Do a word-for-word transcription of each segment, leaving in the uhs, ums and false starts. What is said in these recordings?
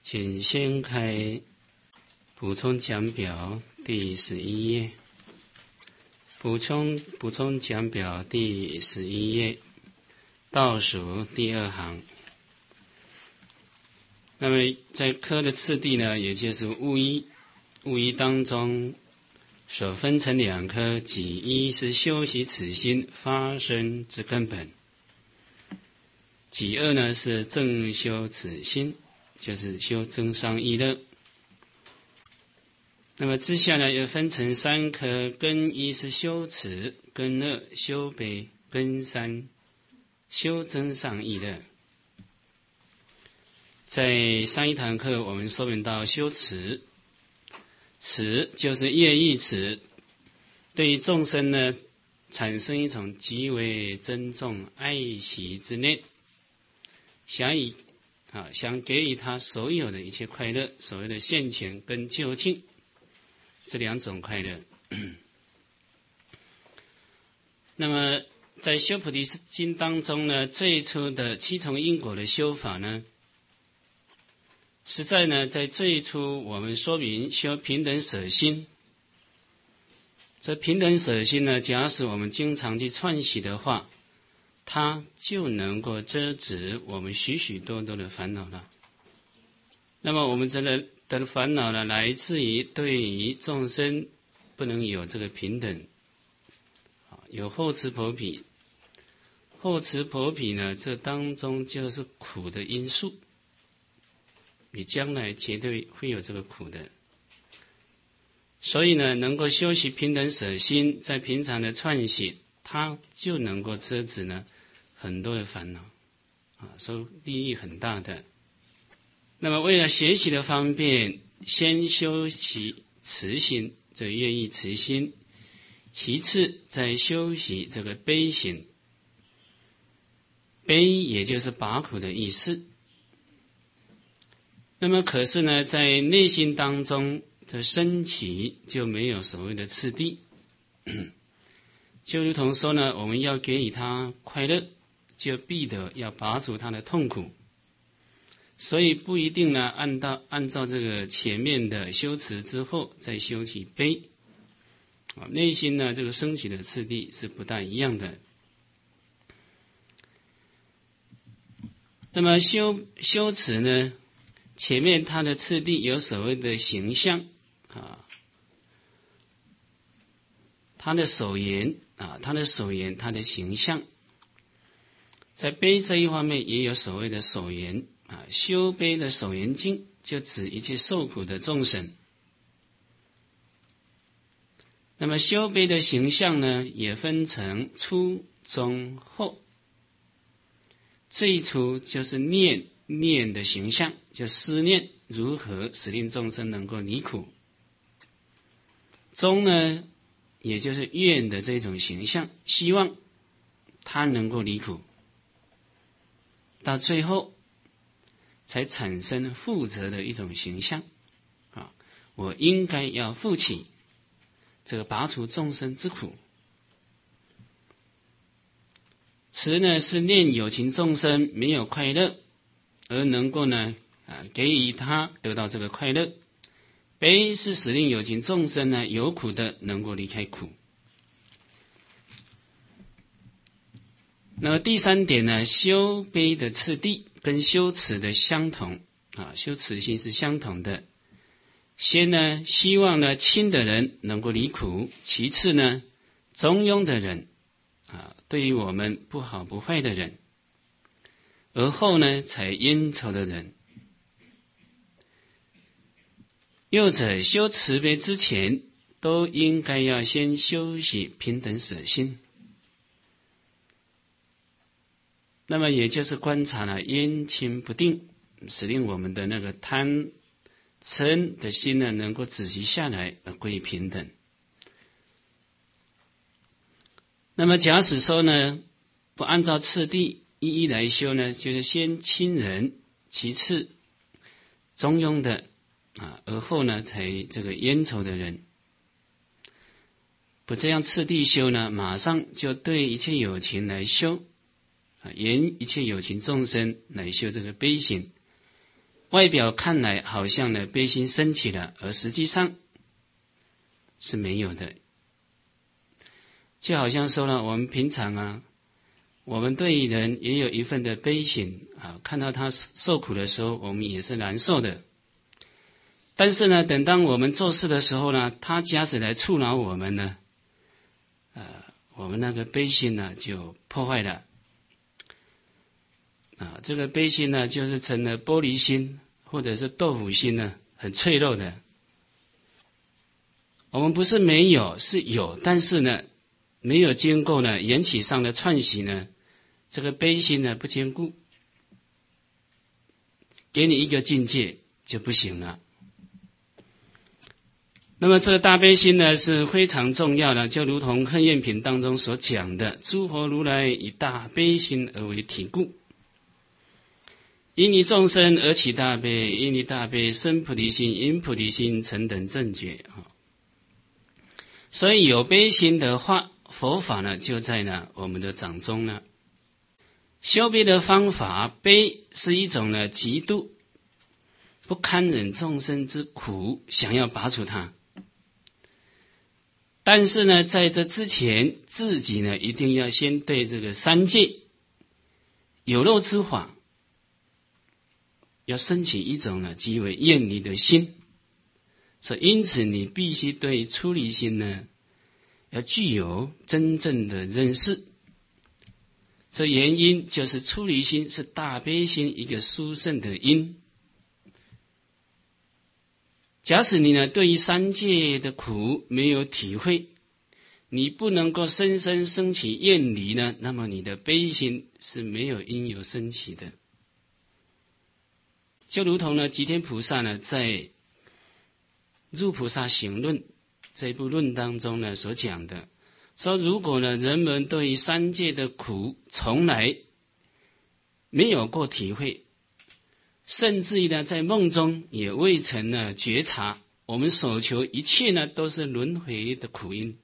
请先开补充讲表第十一页，补充补充讲表第十一页倒数第二行。那么在科的次第呢，也就是物一，物一当中所分成两科，己一是修习此心发生之根本，己二呢是正修此心，就是修增上意乐。那么之下呢，又分成三科，根一是修持，根二修悲，根三修增上意乐。在上一堂课我们说明到修持，持就是业意持，对于众生呢产生一种极为珍重爱惜之念，想以啊想给予他所有的一切快乐，所谓的现前跟究竟这两种快乐。那么在修菩提心当中呢，最初的七重因果的修法呢，实在呢在最初我们说明修平等舍心。这平等舍心呢，假使我们经常去串习的话，它就能够遮止我们许许多多的烦恼了。那么我们这个的烦恼呢，来自于对于众生不能有这个平等，有厚慈薄彼。厚慈薄彼呢，这当中就是苦的因素，你将来绝对会有这个苦的。所以呢，能够修习平等舍心，在平常的串习，它就能够遮止呢很多的烦恼啊，所以利益很大的。那么为了学习的方便，先修习慈心，这愿意慈心，其次再修习这个悲心。悲也就是拔苦的意思。那么可是呢，在内心当中的升起就没有所谓的次第，就如同说呢，我们要给予他快乐，就必得要拔除他的痛苦。所以不一定呢，按照按照这个前面的修持之后再修起悲啊，内心呢这个升起的次第是不大一样的。那么修修持呢，前面它的次第有所谓的形象啊，它的手言啊，它的手言，它的形象，在悲这一方面也有所谓的手言啊。修悲的手言经就指一切受苦的众生。那么修悲的形象呢，也分成初、中、后。最初就是念念的形象，就思念如何使令众生能够离苦。中呢，也就是愿的这种形象，希望他能够离苦。到最后才产生负责的一种形象啊，我应该要负起这个拔除众生之苦。慈呢是念有情众生没有快乐，而能够呢啊给予他得到这个快乐。悲是使令有情众生呢有苦的能够离开苦。那么第三点呢，修悲的次第跟修慈的相同啊，修慈心是相同的。先呢希望呢亲的人能够离苦，其次呢中庸的人啊，对于我们不好不坏的人，而后呢才冤仇的人。又者修慈悲之前，都应该要先修习平等舍心。那么也就是观察了冤亲不定，使令我们的那个贪嗔的心呢能够止息下来，而归于平等。那么假使说呢，不按照次第一一来修呢，就是先亲人，其次中庸的啊，而后呢才这个冤仇的人。不这样次第修呢，马上就对一切有情来修啊，沿一切有情众生来修这个悲心， 外表看来好像呢悲心升起了，而实际上是没有的。就好像说了，我们平常啊，我们对于人也有一份的悲心啊，看到他受苦的时候，我们也是难受的。但是呢，等当我们做事的时候呢，他假使来触恼我们呢，呃，我们那个悲心呢就破坏了啊。这个悲心呢，就是成了玻璃心或者是豆腐心呢，很脆弱的。我们不是没有，是有，但是呢，没有经过呢缘起上的串习呢，这个悲心呢不坚固，给你一个境界就不行了。那么这个大悲心呢是非常重要的，就如同恨愿品当中所讲的，诸佛如来以大悲心而为体故，因你众生而起大悲，因你大悲生菩提心，因菩提心成等正觉。所以有悲心的话，佛法呢就在呢我们的掌中呢。修悲的方法，悲是一种呢极度不堪忍众生之苦，想要拔除它。但是呢，在这之前，自己呢一定要先对这个三界有漏之法，要升起一种呢极为厌离的心。所以因此你必须对出离心呢要具有真正的认识。这原因就是出离心是大悲心一个殊胜的因。假使你呢对于三界的苦没有体会，你不能够深深升起厌离呢，那么你的悲心是没有因由升起的。就如同呢吉天菩萨呢在入菩萨行论这部论当中呢所讲的，说如果呢人们对于三界的苦从来没有过体会，甚至于呢在梦中也未曾呢觉察，我们所求一切呢都是轮回的苦因，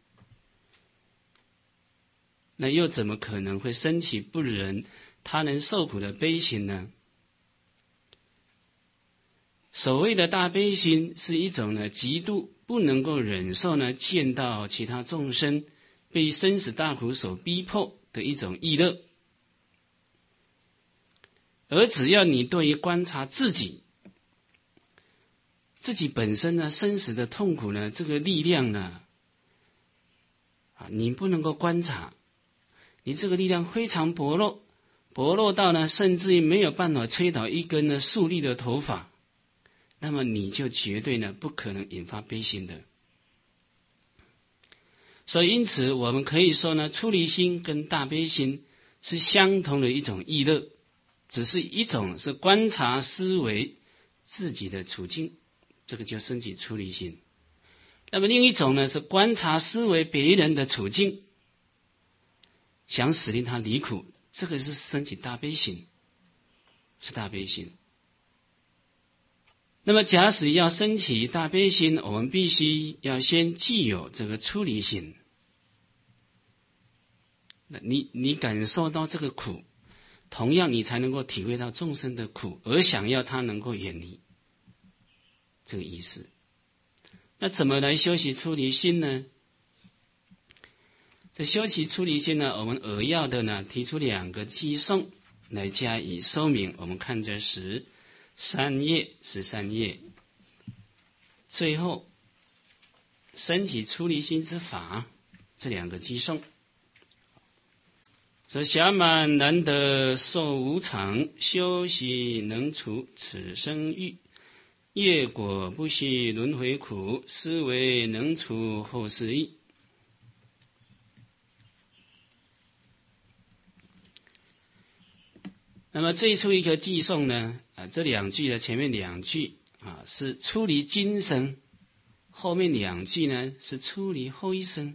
那又怎么可能会升起不忍他人受苦的悲心呢？所谓的大悲心是一种呢极度不能够忍受呢见到其他众生被生死大苦所逼迫的一种意乐。而只要你对于观察自己自己本身呢生死的痛苦呢，这个力量呢啊，你不能够观察，你这个力量非常薄弱，薄弱到呢甚至于没有办法吹倒一根呢竖立的头发，那么你就绝对呢不可能引发悲心的。所以因此我们可以说呢，出离心跟大悲心是相同的一种意乐，只是一种是观察思维自己的处境，这个就升起出离心。那么另一种呢是观察思维别人的处境，想使令他离苦，这个是升起大悲心，是大悲心。那么假使要升起大悲心，我们必须要先具有这个出离心。你你感受到这个苦，同样你才能够体会到众生的苦，而想要他能够远离，这个意思。那怎么来修习出离心呢？这修习出离心呢，我们扼要的呢提出两个偈颂来加以说明。我们看这十三页十三页，最后升起出离心之法，这两个偈颂。说暇满难得寿无常，修习能除此生欲，业果不须轮回苦，思维能除后世意。那么最初一个偈颂呢，啊，这两句的前面两句啊是出离今生，后面两句呢是出离后一生。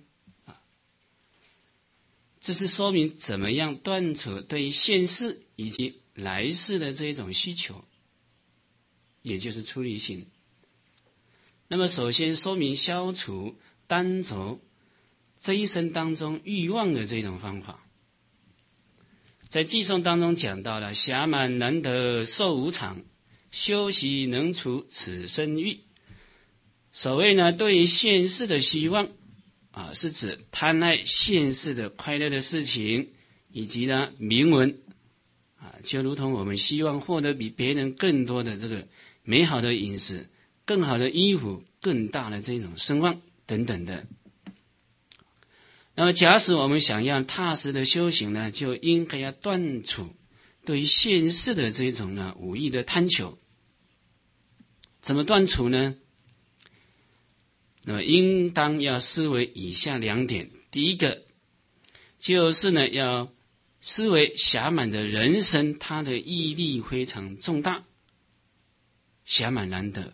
这是说明怎么样断除对现世以及来世的这一种需求，也就是出离心。那么首先说明消除单着这一生当中欲望的这种方法。在偈颂当中讲到了暇满难得寿无常， 修习能除此生欲。所谓呢，对于现世的希望啊，是指贪爱现世的快乐的事情，以及呢名闻啊，就如同我们希望获得比别人更多的这个美好的饮食、更好的衣服、更大的这种声望等等的。那么假使我们想要踏实的修行呢，就应该要断除对于现世的这种呢无益的贪求。怎么断除呢？那么应当要思维以下两点。第一个就是呢，要思维暇满的人生，它的毅力非常重大，暇满难得。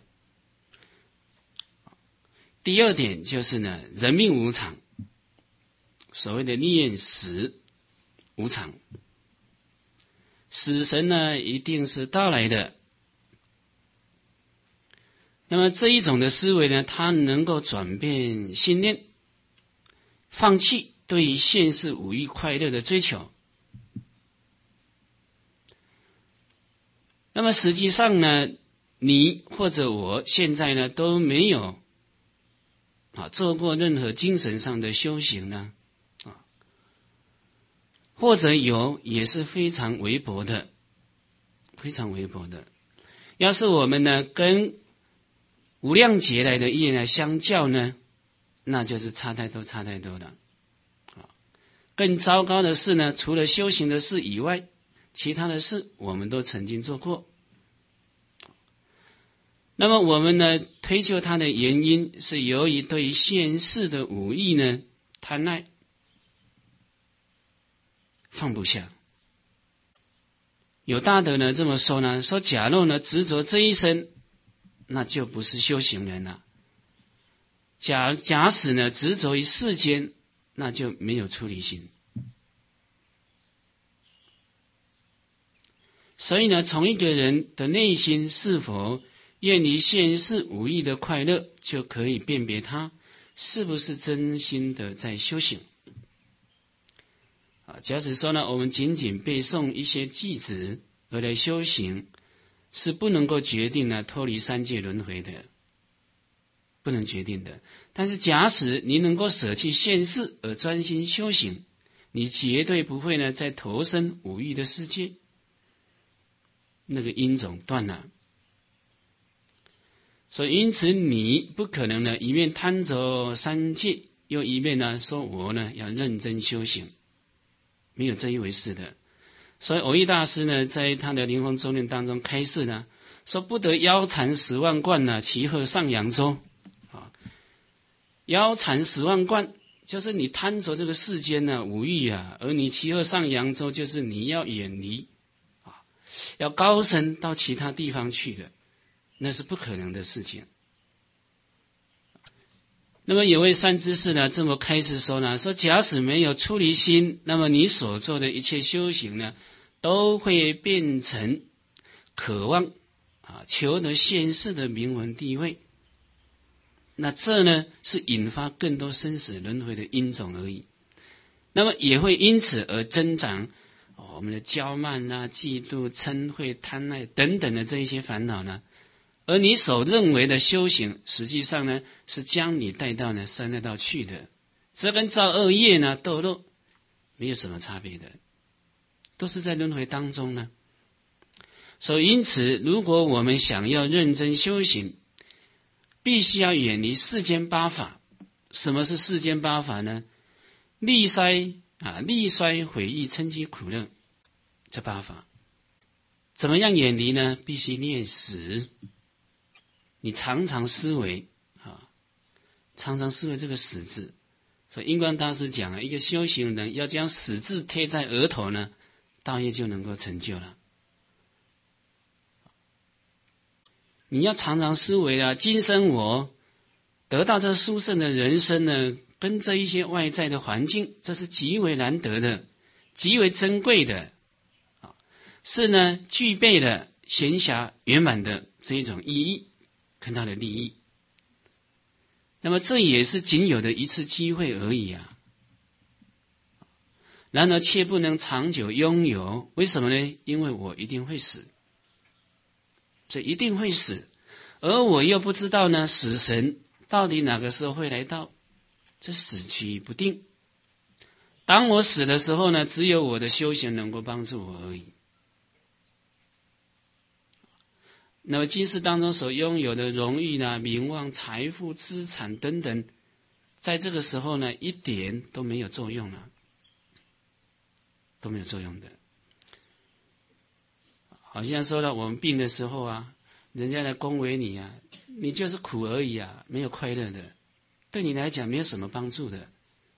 第二点就是呢，人命无常，所谓的念死无常，死神呢一定是到来的。那么这一种的思维呢，它能够转变信念，放弃对于现世五欲快乐的追求。那么实际上呢，你或者我现在呢都没有啊做过任何精神上的修行呢，啊，或者有也是非常微薄的，非常微薄的。要是我们呢跟无量劫来的业呢相较呢，那就是差太多差太多了。更糟糕的是呢，除了修行的事以外，其他的事我们都曾经做过。那么我们呢推究它的原因，是由于对于现世的五欲呢贪爱放不下。有大德呢这么说呢，说假若呢执着这一生，那就不是修行人了。假假使呢执着于世间，那就没有出离心。所以呢，从一个人的内心是否愿离现世五欲的快乐，就可以辨别他是不是真心的在修行。啊，假使说呢，我们仅仅背诵一些句子而来修行，是不能够决定呢脱离三界轮回的，不能决定的。但是假使你能够舍弃现世而专心修行，你绝对不会呢再投身五欲的世界，那个因种断了。所以因此你不可能呢一面贪着三界，又一面呢说我呢要认真修行，没有这一回事的。所以蕅益大师呢在他的灵魂咒论当中开示呢，说不得腰缠十万贯呢，其何上扬州。啊，腰缠十万贯就是你贪着这个世间呢五欲啊，而你其何上扬州，就是你要远离啊，要高升到其他地方去的，那是不可能的事情。那么有位善知识呢这么开示说呢，说假使没有出离心，那么你所做的一切修行呢都会变成渴望啊求得现世的名闻地位，那这呢是引发更多生死轮回的因种而已。那么也会因此而增长我们的骄慢啊、嫉妒、嗔恚、贪爱等等的这一些烦恼呢，而你所认为的修行，实际上呢是将你带到呢三恶道去的，这跟造恶业呢堕落没有什么差别的，都是在轮回当中呢。所以因此如果我们想要认真修行，必须要远离世间八法。什么是世间八法呢？力衰啊，力衰毁誉嗔饥苦乐，这八法怎么样远离呢？必须念死。你常常思维啊，常常思维这个死字。所以印光大师讲了，一个修行人要将死字贴在额头呢，道业就能够成就了。你要常常思维啊，今生我得到这殊胜的人生呢，跟这一些外在的环境，这是极为难得的，极为珍贵的，是呢具备了闲暇圆满的这一种意义跟它的利益。那么这也是仅有的一次机会而已啊，然而却不能长久拥有。为什么呢？因为我一定会死。 这一定会死，而我又不知道呢，死神到底哪个时候会来到，这死期不定。当我死的时候呢，只有我的修行能够帮助我而已。那么今世当中所拥有的荣誉呢、名望、财富、资产等等，在这个时候呢，一点都没有作用了，都没有作用的。好像说到我们病的时候啊，人家来恭维你啊，你就是苦而已啊，没有快乐的，对你来讲没有什么帮助的。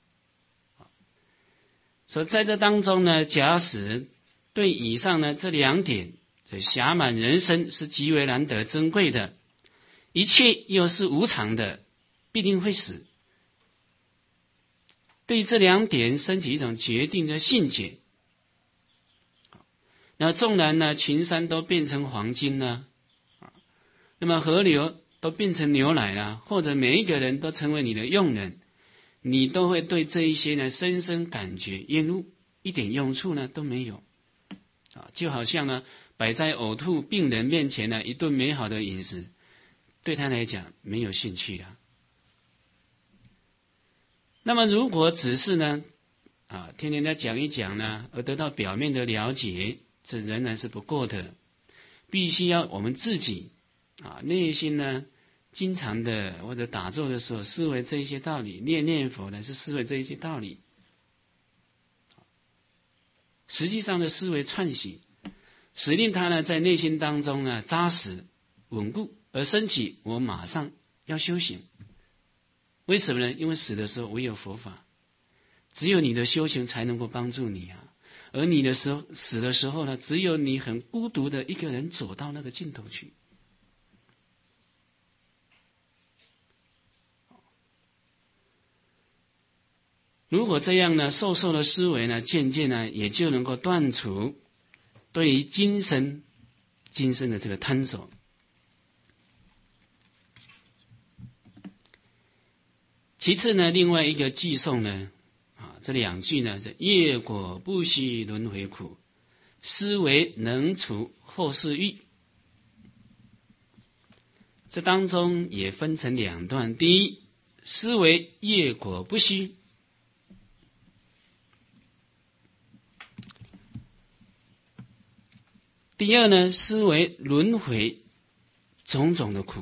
所以在这当中呢，假使对以上呢这两点，这暇满人生是极为难得珍贵的，一切又是无常的，必定会死。对这两点升起一种决定的信解，那纵然呢群山都变成黄金呢，那么河流都变成牛奶了，或者每一个人都成为你的佣人，你都会对这一些呢深深感觉厌恶，一点用处呢都没有啊，就好像呢摆在呕吐病人面前呢一顿美好的饮食，对他来讲没有兴趣了。那么如果只是呢啊听人家讲一讲呢，而得到表面的了解，这仍然是不够的，必须要我们自己啊内心呢经常的或者打坐的时候思维这一些道理，念念佛呢是思维这一些道理，实际上的思维串习，使令他呢在内心当中呢扎实稳固，而升起我马上要修行。为什么呢？因为死的时候唯有佛法，只有你的修行才能够帮助你啊。而你的时候死的时候呢，只有你很孤独的一个人走到那个尽头去。如果这样呢，瘦瘦的思维呢，渐渐呢也就能够断除对于今生今生的这个贪着。其次呢，另外一个寄颂呢，啊，这两句呢是业果不须轮回苦，思维能除后世欲。这当中也分成两段，第一，思维业果不须，第二呢，思维轮回种种的苦。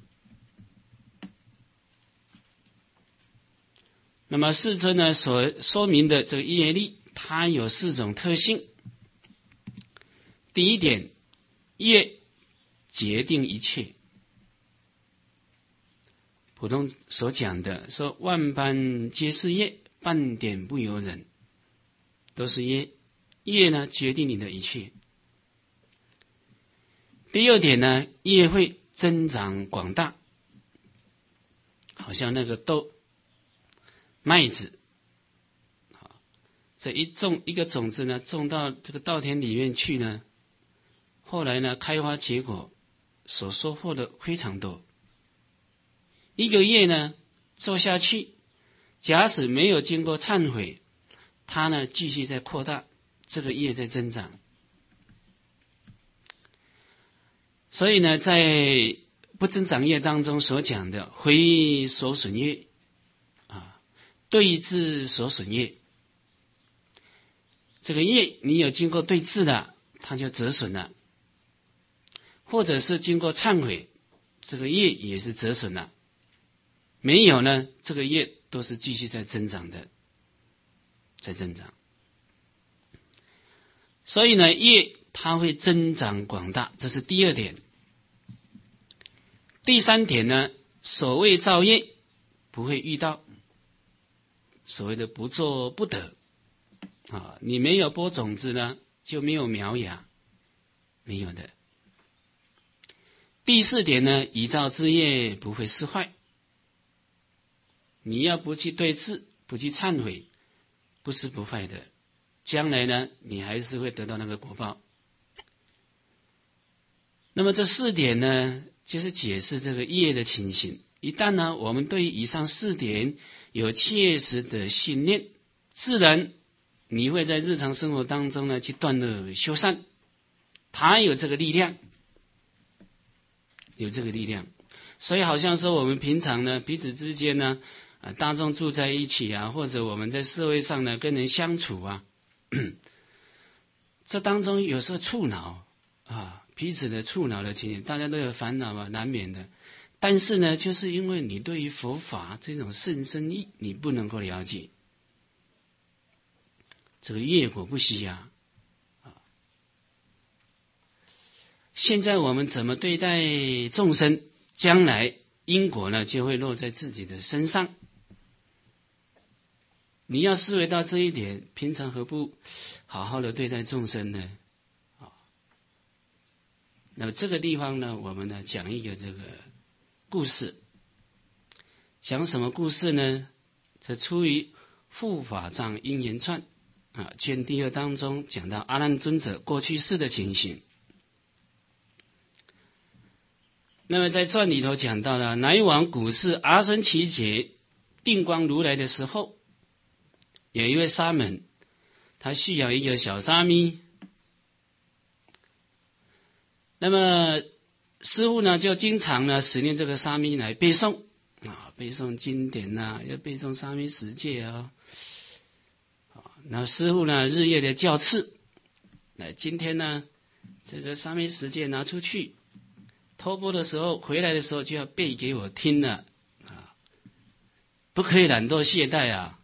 那么世尊呢所说明的这个业力，它有四种特性。第一点，业决定一切。普通所讲的说万般皆是业，半点不由人，都是业。业呢决定你的一切。第二点呢，业会增长广大，好像那个豆麦子，这一种一个种子呢，种到这个稻田里面去呢，后来呢开花结果，所收获的非常多。一个业呢做下去，假使没有经过忏悔，它呢继续在扩大，这个业在增长。所以呢，在不增长业当中所讲的非所损业啊，对治所损业，这个业你有经过对治的，它就折损了；或者是经过忏悔，这个业也是折损了。没有呢，这个业都是继续在增长的，在增长。所以呢，业它会增长广大，这是第二点。第三点呢，所谓造业不会遇到，所谓的不做不得啊，你没有播种子呢，就没有苗芽，没有的。第四点呢，已造之业不会失坏，你要不去对治，不去忏悔，不是不坏的，将来呢，你还是会得到那个果报。那么这四点呢，就是解释这个业的情形。一旦呢，我们对以上四点有切实的信念，自然你会在日常生活当中呢去断恶修善，它有这个力量。 有这个力量。所以好像说我们平常呢彼此之间呢啊大众住在一起啊，或者我们在社会上呢跟人相处啊，这当中有时候触恼啊，彼此的触恼的情形，大家都有烦恼嘛，难免的。但是呢，就是因为你对于佛法这种甚深意你不能够了解，这个业果不息啊。现在我们怎么对待众生，将来因果呢就会落在自己的身上。你要思维到这一点，平常何不好好的对待众生呢？啊，那么这个地方呢，我们呢讲一个这个故事，讲什么故事呢？这出于《护法藏因缘传》啊，卷第二当中讲到阿难尊者过去世的情形。那么在传里头讲到了，乃往古世阿僧祇劫定光如来的时候，有一位沙门，他需要一个小沙弥。那么师父呢就经常呢使令这个沙弥来背诵啊，背诵经典啊，要背诵沙弥十戒啊。那师父呢日夜的教次，那今天呢这个沙弥十戒拿出去，托钵的时候回来的时候就要背给我听了啊，不可以懒惰懈怠啊。